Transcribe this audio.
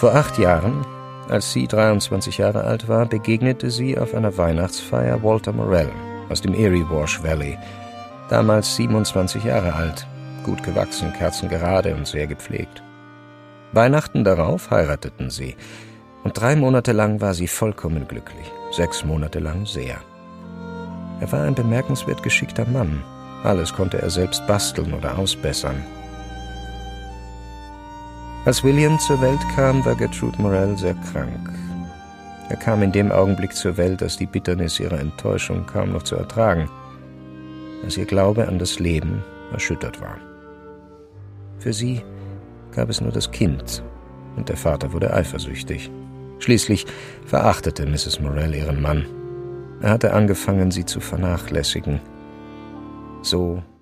Vor 8 Jahren, als sie 23 Jahre alt war, begegnete sie auf einer Weihnachtsfeier Walter Morell aus dem Erie Wash Valley, damals 27 Jahre alt, gut gewachsen, kerzengerade und sehr gepflegt. Weihnachten darauf heirateten sie, und 3 Monate lang war sie vollkommen glücklich, 6 Monate lang sehr. Er war ein bemerkenswert geschickter Mann. Alles konnte er selbst basteln oder ausbessern. Als William zur Welt kam, war Gertrude Morell sehr krank. Er kam in dem Augenblick zur Welt, als die Bitternis ihrer Enttäuschung kaum noch zu ertragen, als ihr Glaube an das Leben erschüttert war. Für sie gab es nur das Kind, und der Vater wurde eifersüchtig. Schließlich verachtete Mrs. Morell ihren Mann. Er hatte angefangen, sie zu vernachlässigen. So